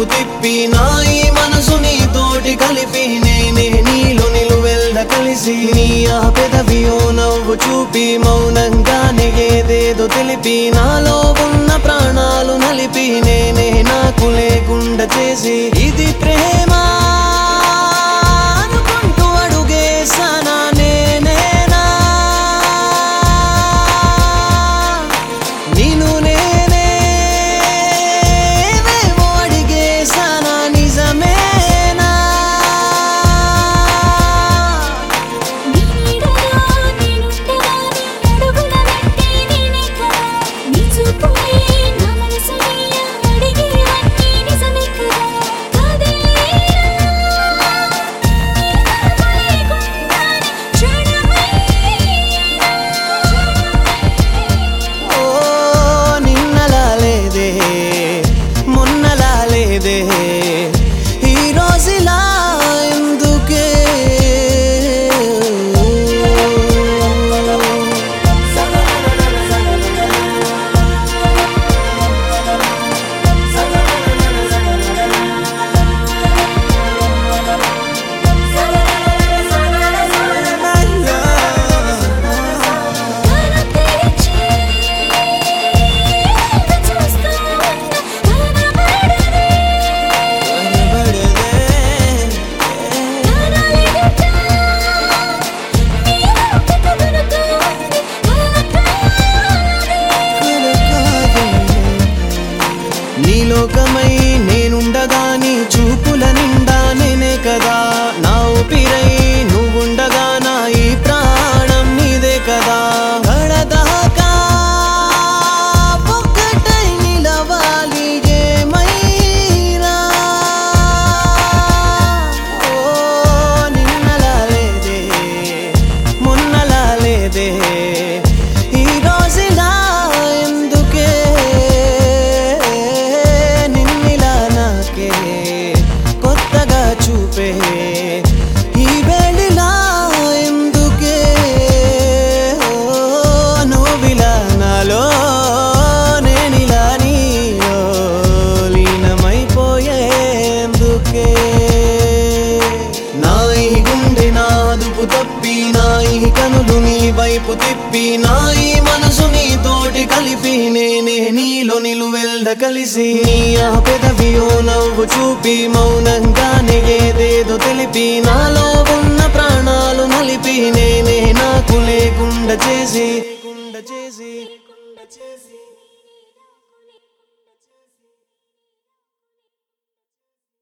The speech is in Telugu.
వైపు తిప్పి నా ఈ మనసు నీతోటి కలిపి నేనే నీలో నిలువెల్ద కలిసి నీ ఆ పెదవియో నవ్వు చూపి మౌనంగానే ఏదేదో తెలిపి నాలో ఉన్న ప్రాణాలు నలిపి నేనే నాకు లేకుండా చేసి ఇది ప్రేమ అనుకుంటూ అడుగేసానా నేనేనా నిన్ను నేనే ఏవేవో అడిగేసానా నిజమేనా నీ నీడలో నేనుండగానే అడుగుల వెంటే నేనే కదా నీ చూపులే నా మనసుని అడిగేవన్నీ నిజమే కదా కాదేలేనా లేకుండానే క్షణమైనా ఓ నిన్నలా లేదే మొన్నలా లేదే ఈ రోజులా ఎందుకే కను తెరిచి చూస్తూ ఉన్న కనబడదే కనలేదుట నీ రూపం కదులుతూ ఉంది నీ లోకమై నేనుండగా నీ చూపుల నిండా నేనే కదా నా ఊపిరై నువ్వుండగా నా ఈ ప్రాణం నీదే కదా గడదాకా ఒక్కటై నిలవాలి ఏమైనా ఓ నిన్నలా లేదే మొన్నలా లేదే ఈ రోజులా ఎందుకే నిన్నిలా నాకే కొత్తగా చూపే ఈ వేళిలా ఎందుకే ఓ నువ్విలా నాలో నేనిలా నీలో లీనమైపోయేందుకే నా ఈ గుండె నాదుపు తప్పి నా ఈ కనులు నీ వైపు తిప్పి నా ఈ మనసు నీతోటి కలిపి నేనే నీలో నిలువెల్ద కలిసి నీ ఆ పెదవియో నవ్వు చూపి మౌనంగానే ఏదేదో తెలిపి నాలో ఉన్న ప్రాణాలు నలిపి నేనే నాకు లేకుండా చేసి